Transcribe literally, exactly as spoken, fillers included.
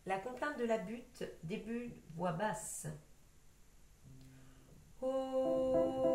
La complainte de la butte, début voix basse. Oh.